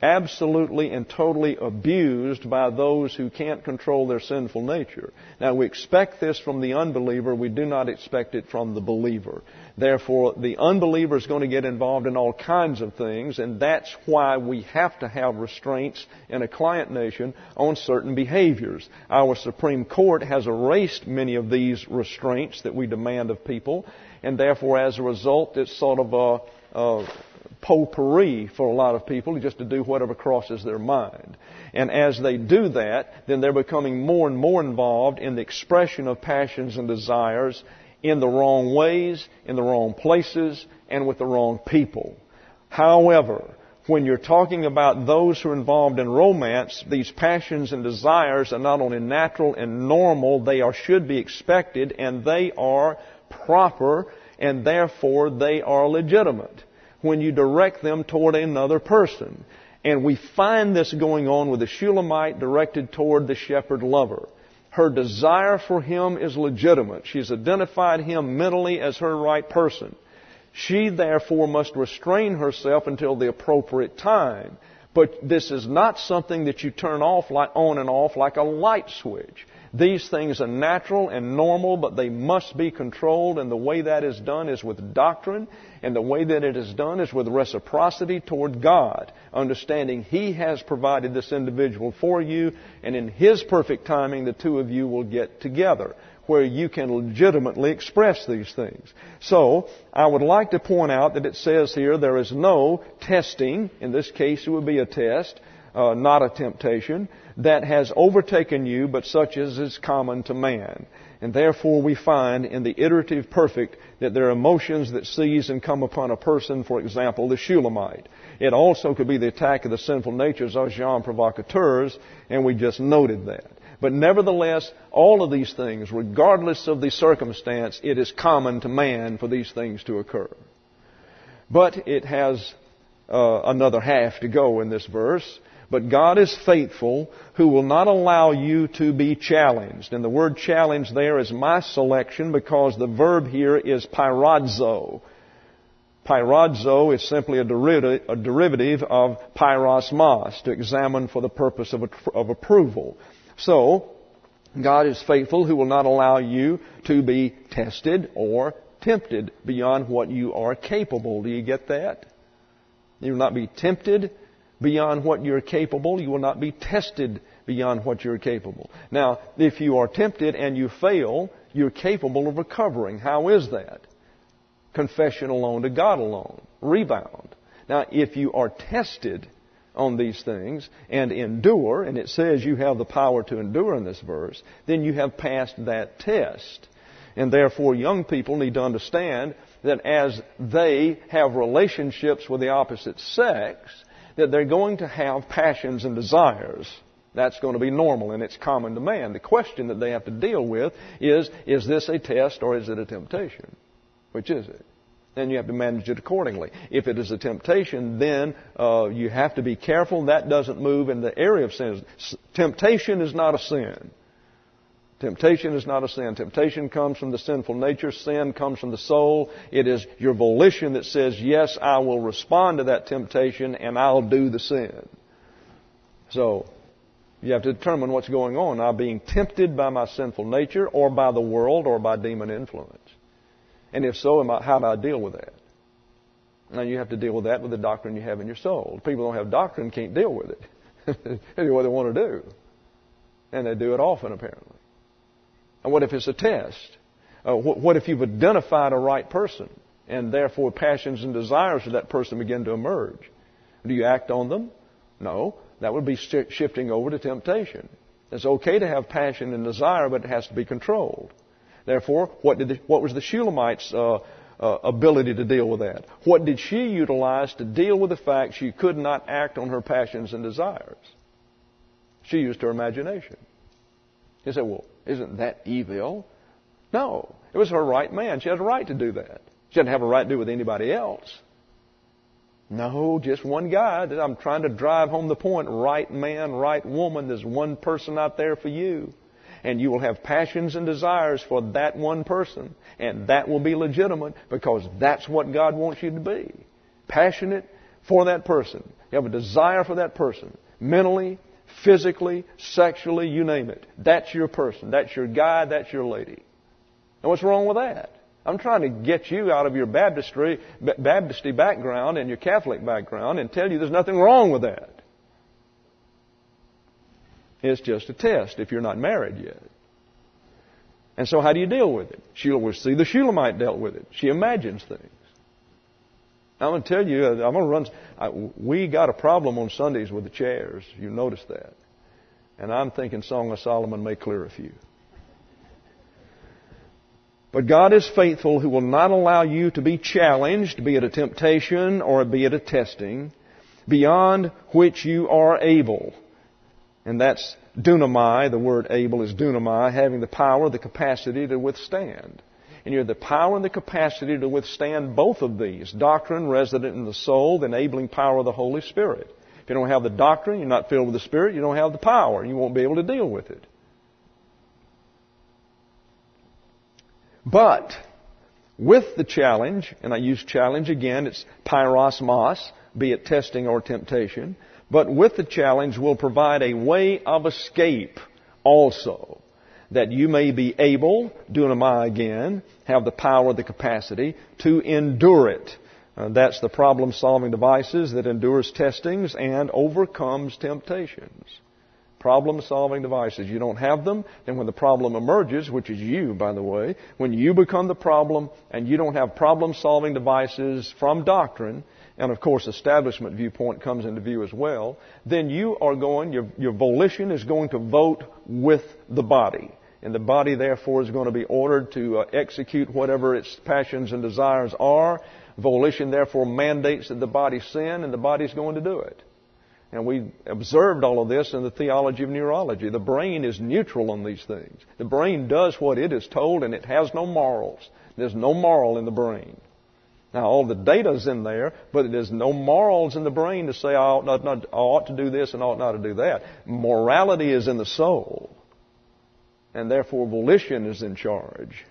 absolutely and totally abused by those who can't control their sinful nature. Now, we expect this from the unbeliever. We do not expect it from the believer. Therefore, the unbeliever is going to get involved in all kinds of things, and that's why we have to have restraints in a client nation on certain behaviors. Our Supreme Court has erased many of these restraints that we demand of people, and therefore, as a result, it's sort of a, a potpourri for a lot of people just to do whatever crosses their mind. And as they do that, then they're becoming more and more involved in the expression of passions and desires in the wrong ways, in the wrong places, and with the wrong people. However, when you're talking about those who are involved in romance, these passions and desires are not only natural and normal, they are should be expected, and they are proper, and therefore they are legitimate when you direct them toward another person. And we find this going on with the Shulamite directed toward the shepherd lover. Her desire for him is legitimate. She's identified him mentally as her right person. She therefore must restrain herself until the appropriate time. But this is not something that you turn off like on and off like a light switch. These things are natural and normal, but they must be controlled, and the way that is done is with doctrine, and the way that it is done is with reciprocity toward God, understanding He has provided this individual for you, and in His perfect timing, the two of you will get together, where you can legitimately express these things. So, I would like to point out that it says here there is no testing. In this case, it would be a test, uh, not a temptation, that has overtaken you, but such as is common to man. And therefore we find in the iterative perfect that there are emotions that seize and come upon a person, for example, the Shulamite. It also could be the attack of the sinful natures, agents provocateurs, and we just noted that. But nevertheless, all of these things, regardless of the circumstance, it is common to man for these things to occur. But it has uh, another half to go in this verse. But God is faithful, who will not allow you to be challenged. And the word challenge there is my selection, because the verb here is pyradzo. Pyradzo is simply a derivative, a derivative of pyrosmos, to examine for the purpose of, of approval. So, God is faithful, who will not allow you to be tested or tempted beyond what you are capable. Do you get that? You will not be tempted beyond what you're capable. You will not be tested beyond what you're capable. Now, if you are tempted and you fail, you're capable of recovering. How is that? Confession alone to God alone. Rebound. Now, if you are tested on these things and endure, and it says you have the power to endure in this verse, then you have passed that test. And therefore, young people need to understand that as they have relationships with the opposite sex, that they're going to have passions and desires. That's going to be normal, and it's common to man. The question that they have to deal with is, is this a test or is it a temptation? Which is it? And you have to manage it accordingly. If it is a temptation, then uh, you have to be careful. That doesn't move in the area of sin. Temptation is not a sin. Temptation is not a sin. Temptation comes from the sinful nature. Sin comes from the soul. It is your volition that says, yes, I will respond to that temptation and I'll do the sin. So, you have to determine what's going on. Am I being tempted by my sinful nature or by the world or by demon influence? And if so, how do I deal with that? Now, you have to deal with that with the doctrine you have in your soul. People who don't have doctrine can't deal with it. They do what they want to do. And they do it often, apparently. And what if it's a test? Uh, what, what if you've identified a right person and therefore passions and desires of that person begin to emerge? Do you act on them? No. That would be sh- shifting over to temptation. It's okay to have passion and desire, but it has to be controlled. Therefore, what did the, what was the Shulamite's uh, uh, ability to deal with that? What did she utilize to deal with the fact she could not act on her passions and desires? She used her imagination. You say, well, isn't that evil? No. It was her right man. She had a right to do that. She didn't have a right to do it with anybody else. No, just one guy. I'm trying to drive home the point. Right man, right woman. There's one person out there for you. And you will have passions and desires for that one person. And that will be legitimate because that's what God wants you to be. Passionate, for that person. You have a desire for that person. Mentally, physically, sexually, you name it. That's your person. That's your guy. That's your lady. And what's wrong with that? I'm trying to get you out of your baptistry, Baptisty background and your Catholic background and tell you there's nothing wrong with that. It's just a test if you're not married yet. And so how do you deal with it? Sheila, we see the Shulamite dealt with it. She imagines things. I'm going to tell you, I'm going to run. I, we got a problem on Sundays with the chairs. You noticed that. And I'm thinking Song of Solomon may clear a few. But God is faithful, who will not allow you to be challenged, be it a temptation or be it a testing, beyond which you are able. And that's dunamai. The word able is dunamai, having the power, the capacity to withstand. And you have the power and the capacity to withstand both of these. Doctrine resident in the soul, the enabling power of the Holy Spirit. If you don't have the doctrine, you're not filled with the Spirit, you don't have the power. You won't be able to deal with it. But with the challenge, and I use challenge again, it's pyrosmos, be it testing or temptation. But with the challenge will provide a way of escape also, that you may be able, dunamai again, have the power, the capacity to endure it. Uh, that's the problem-solving devices that endures testings and overcomes temptations. Problem-solving devices. You don't have them, then when the problem emerges, which is you, by the way, when you become the problem and you don't have problem-solving devices from doctrine, and of course establishment viewpoint comes into view as well, then you are going, your, your volition is going to vote with the body. And the body, therefore, is going to be ordered to uh, execute whatever its passions and desires are. Volition, therefore, mandates that the body sin, and the body is going to do it. And we observed all of this in the theology of neurology. The brain is neutral on these things. The brain does what it is told, and it has no morals. There's no moral in the brain. Now, all the data's in there, but there's no morals in the brain to say, I ought, not, not, I ought to do this and I ought not to do that. Morality is in the soul. And therefore, volition is in charge.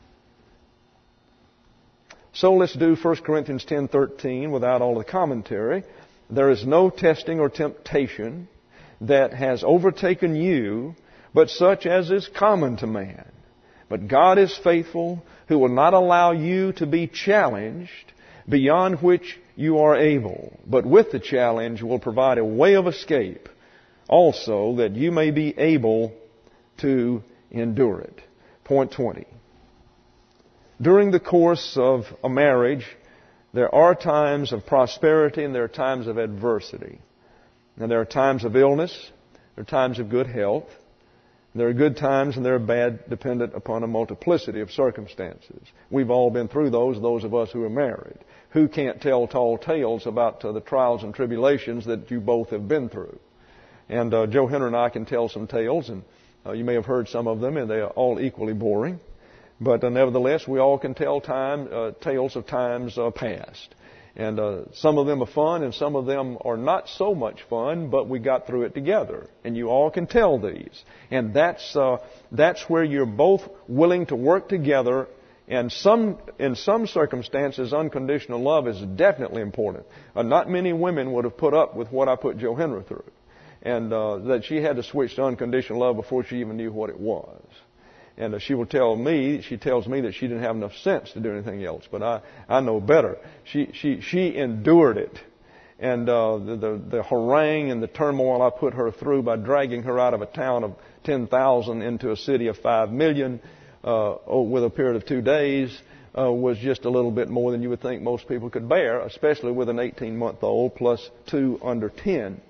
So let's do First Corinthians ten thirteen without all the commentary. There is no testing or temptation that has overtaken you, but such as is common to man. But God is faithful, who will not allow you to be challenged beyond which you are able, but with the challenge will provide a way of escape also, that you may be able to endure it. Point twenty. During the course of a marriage, there are times of prosperity and there are times of adversity. And there are times of illness, there are times of good health. There are good times and there are bad, dependent upon a multiplicity of circumstances. We've all been through those, those of us who are married. Who can't tell tall tales about uh, the trials and tribulations that you both have been through? And uh, Joe Henry and I can tell some tales, and uh, you may have heard some of them, and they are all equally boring. But uh, nevertheless, we all can tell time uh, tales of times uh, past. And uh, some of them are fun and some of them are not so much fun, but we got through it together. And you all can tell these. And that's uh, that's where you're both willing to work together. And some in some circumstances, unconditional love is definitely important. Uh, not many women would have put up with what I put Joe Henry through. And uh, that she had to switch to unconditional love before she even knew what it was. And uh, she will tell me, she tells me that she didn't have enough sense to do anything else. But I, I know better. She, she, she endured it. And uh, the, the, the harangue and the turmoil I put her through by dragging her out of a town of ten thousand into a city of five million uh, with a period of two days uh, was just a little bit more than you would think most people could bear, especially with an eighteen-month-old plus two under ten.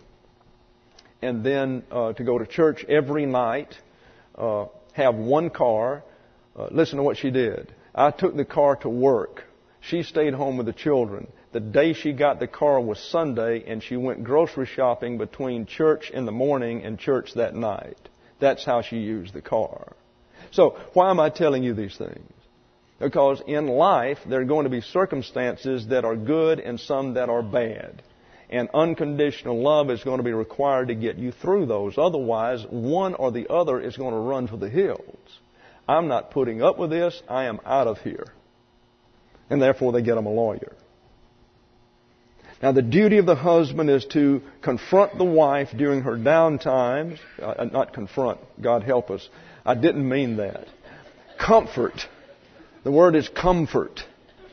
And then uh, to go to church every night, uh, have one car. Uh, listen to what she did. I took the car to work. She stayed home with the children. The day she got the car was Sunday, and she went grocery shopping between church in the morning and church that night. That's how she used the car. So why am I telling you these things? Because in life, there are going to be circumstances that are good and some that are bad. And unconditional love is going to be required to get you through those. Otherwise, one or the other is going to run for the hills. I'm not putting up with this. I am out of here. And therefore, they get them a lawyer. Now, the duty of the husband is to confront the wife during her down times. Uh, not confront, God help us. I didn't mean that. Comfort. The word is comfort.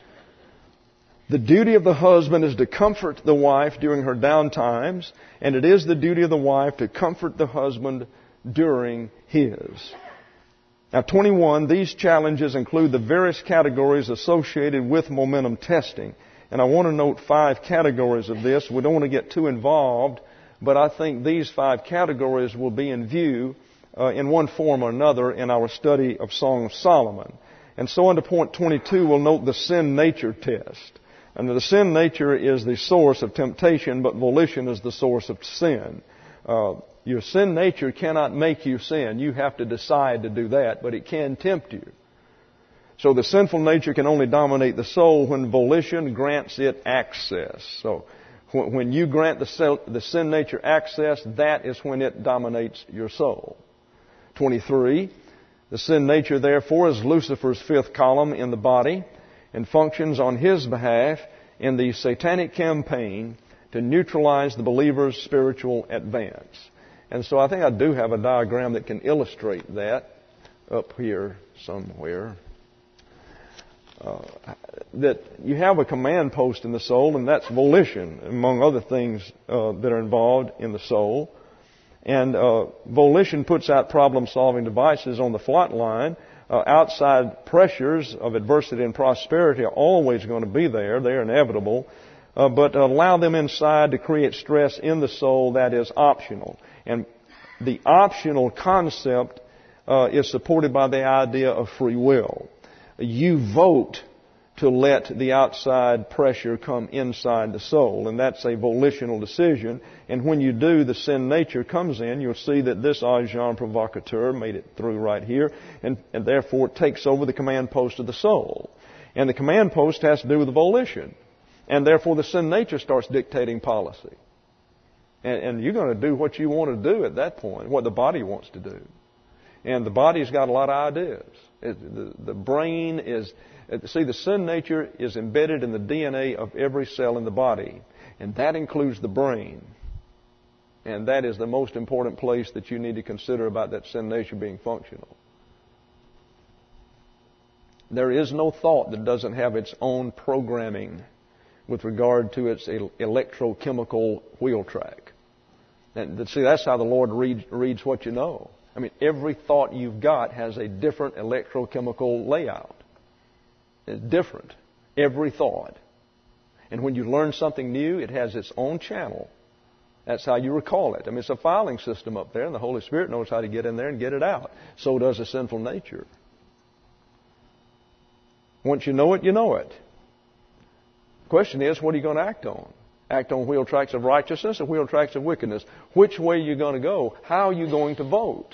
The duty of the husband is to comfort the wife during her down times, and it is the duty of the wife to comfort the husband during his. Now, twenty-one, these challenges include the various categories associated with momentum testing. And I want to note five categories of this. We don't want to get too involved, but I think these five categories will be in view uh, in one form or another in our study of Song of Solomon. And so under point twenty-two, we'll note the sin nature test. And the sin nature is the source of temptation, but volition is the source of sin. Uh, your sin nature cannot make you sin. You have to decide to do that, but it can tempt you. So the sinful nature can only dominate the soul when volition grants it access. So when you grant the sin nature access, that is when it dominates your soul. twenty-three, the sin nature, therefore, is Lucifer's fifth column in the body and functions on his behalf in the satanic campaign to neutralize the believer's spiritual advance. And so I think I do have a diagram that can illustrate that up here somewhere. Uh, that you have a command post in the soul, and that's volition, among other things uh, that are involved in the soul. And uh, volition puts out problem-solving devices on the front line. Uh, outside pressures of adversity and prosperity are always going to be there. They're inevitable. Uh, but allow them inside to create stress in the soul that is optional. And the optional concept uh, is supported by the idea of free will. You vote to let the outside pressure come inside the soul, and that's a volitional decision. And when you do, the sin nature comes in. You'll see that this agent provocateur made it through right here, and, and therefore it takes over the command post of the soul. And the command post has to do with the volition, and therefore the sin nature starts dictating policy. And, and you're going to do what you want to do at that point, what the body wants to do. And the body's got a lot of ideas. It, the, the brain is, see, the sin nature is embedded in the D N A of every cell in the body. And that includes the brain. And that is the most important place that you need to consider about that sin nature being functional. There is no thought that doesn't have its own programming with regard to its electrochemical wheel track. And see, that's how the Lord reads, reads what you know. I mean, every thought you've got has a different electrochemical layout. It's different. Every thought. And when you learn something new, it has its own channel. That's how you recall it. I mean, it's a filing system up there, and the Holy Spirit knows how to get in there and get it out. So does the sinful nature. Once you know it, you know it. The question is, what are you going to act on? Act on wheel tracks of righteousness or wheel tracks of wickedness? Which way are you going to go? How are you going to vote?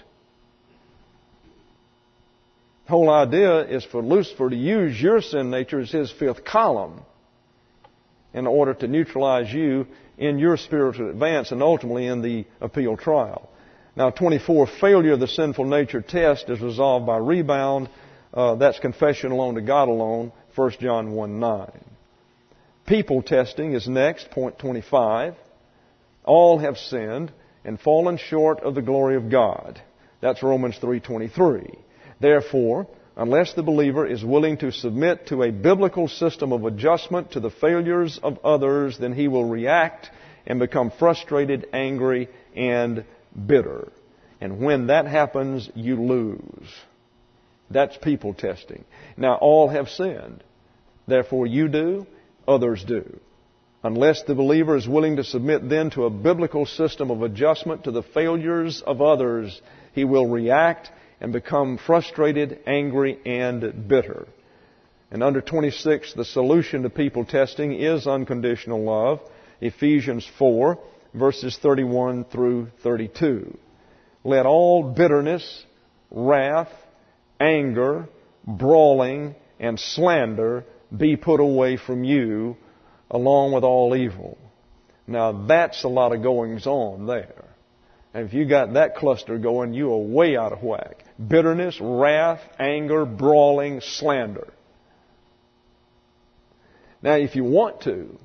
The whole idea is for Lucifer to use your sin nature as his fifth column in order to neutralize you in your spiritual advance and ultimately in the appeal trial. Now, twenty-four, failure of the sinful nature test is resolved by rebound. Uh, that's confession alone to God alone, First John one nine. People testing is next, point twenty-five. All have sinned and fallen short of the glory of God. That's Romans three twenty-three. Therefore, unless the believer is willing to submit to a biblical system of adjustment to the failures of others, then he will react and become frustrated, angry, and bitter. And when that happens, you lose. That's people testing. Now, all have sinned. Therefore, you do, others do. Unless the believer is willing to submit then to a biblical system of adjustment to the failures of others, he will react and become frustrated, angry, and bitter. And under twenty-six, the solution to people testing is unconditional love. Ephesians four, verses thirty-one through thirty-two. Let all bitterness, wrath, anger, brawling, and slander be put away from you, along with all evil. Now that's a lot of goings on there. And if you got that cluster going, you are way out of whack. Bitterness, wrath, anger, brawling, slander. Now if you want to,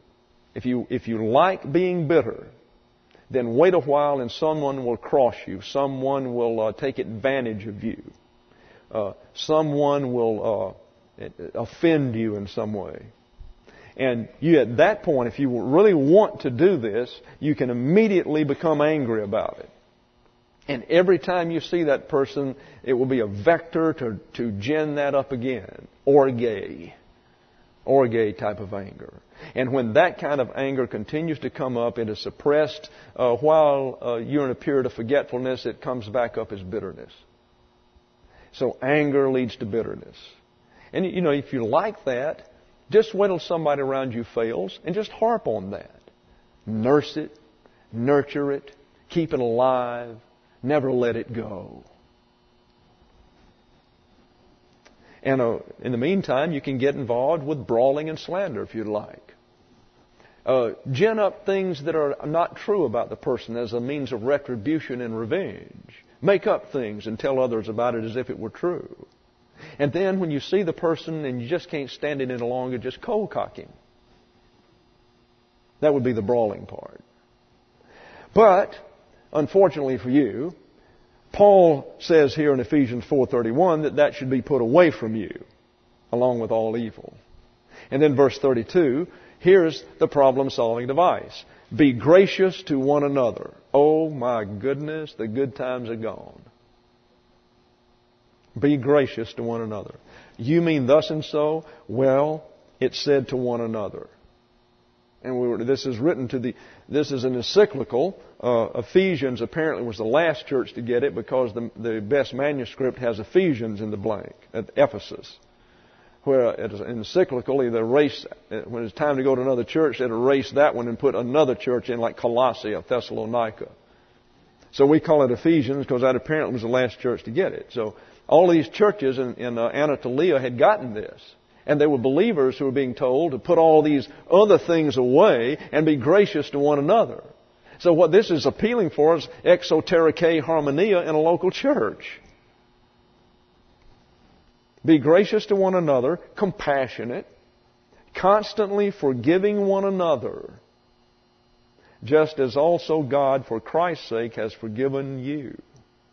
If you, if you like being bitter, then wait a while and someone will cross you. Someone will uh, take advantage of you. Uh, someone will uh, offend you in some way. And you, at that point, if you really want to do this, you can immediately become angry about it. And every time you see that person, it will be a vector to, to gin that up again. Orge. Orge type of anger. And when that kind of anger continues to come up, it is suppressed. Uh, while uh, you're in a period of forgetfulness, it comes back up as bitterness. So anger leads to bitterness. And, you know, if you like that, just wait till somebody around you fails and just harp on that. Nurse it, nurture it, keep it alive, never let it go. And uh, in the meantime, you can get involved with brawling and slander if you'd like. Uh, gin up things that are not true about the person as a means of retribution and revenge. Make up things and tell others about it as if it were true. And then when you see the person and you just can't stand it any longer, just cold cock him. That would be the brawling part. But, unfortunately for you, Paul says here in Ephesians four thirty-one that that should be put away from you, along with all evil. And then verse thirty-two, here's the problem-solving device. Be gracious to one another. Oh my goodness, the good times are gone. Be gracious to one another. You mean thus and so? Well, it's said to one another. And we were, this is written to the, this is an encyclical. Uh, Ephesians apparently was the last church to get it because the, the best manuscript has Ephesians in the blank at Ephesus. Where it's an encyclical, either erase, when it's time to go to another church, they'd erase that one and put another church in like Colossae or Thessalonica. So we call it Ephesians because that apparently was the last church to get it. So all these churches in, in uh, Anatolia had gotten this. And they were believers who were being told to put all these other things away and be gracious to one another. So what this is appealing for is exotericae harmonia in a local church. Be gracious to one another, compassionate, constantly forgiving one another, just as also God, for Christ's sake, has forgiven you.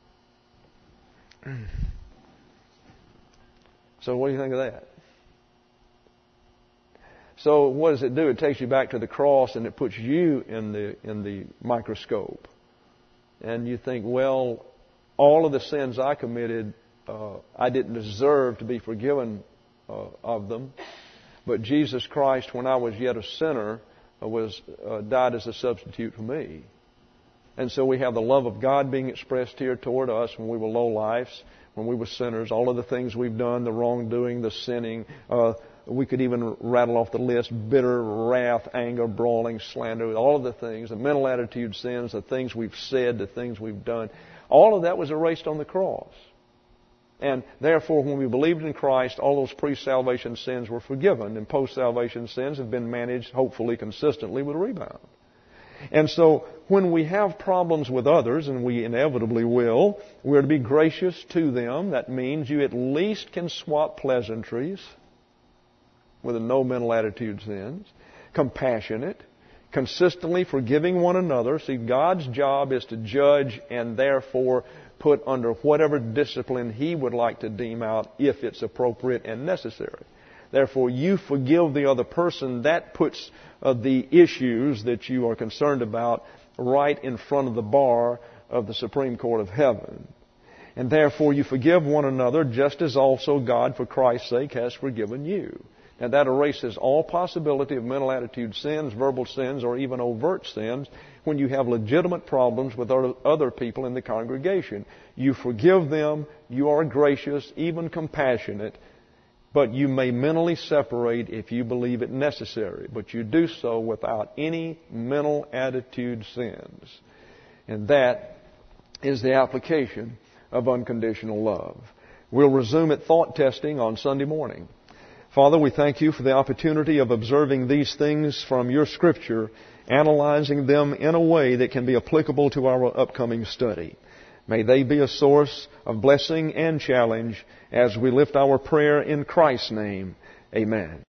So what do you think of that? So what does it do? It takes you back to the cross and it puts you in the in the microscope. And you think, well, all of the sins I committed, uh, I didn't deserve to be forgiven uh, of them. But Jesus Christ, when I was yet a sinner, uh, was uh, died as a substitute for me. And so we have the love of God being expressed here toward us when we were lowlifes, when we were sinners, all of the things we've done, the wrongdoing, the sinning. Uh, we could even rattle off the list: bitter, wrath, anger, brawling, slander, all of the things, the mental attitude sins, the things we've said, the things we've done. All of that was erased on the cross. And therefore, when we believed in Christ, all those pre-salvation sins were forgiven, and post-salvation sins have been managed, hopefully, consistently with a rebound. And so, when we have problems with others, and we inevitably will, we're to be gracious to them. That means you at least can swap pleasantries with a no mental attitude sins. Compassionate, consistently forgiving one another. See, God's job is to judge and therefore put under whatever discipline He would like to deem out if it's appropriate and necessary. Therefore, you forgive the other person. That puts uh, the issues that you are concerned about right in front of the bar of the Supreme Court of Heaven. And therefore, you forgive one another just as also God, for Christ's sake, has forgiven you. And that erases all possibility of mental attitude sins, verbal sins, or even overt sins when you have legitimate problems with other people in the congregation. You forgive them, you are gracious, even compassionate, but you may mentally separate if you believe it necessary. But you do so without any mental attitude sins. And that is the application of unconditional love. We'll resume at thought testing on Sunday morning. Father, we thank You for the opportunity of observing these things from Your Scripture, analyzing them in a way that can be applicable to our upcoming study. May they be a source of blessing and challenge as we lift our prayer in Christ's name. Amen.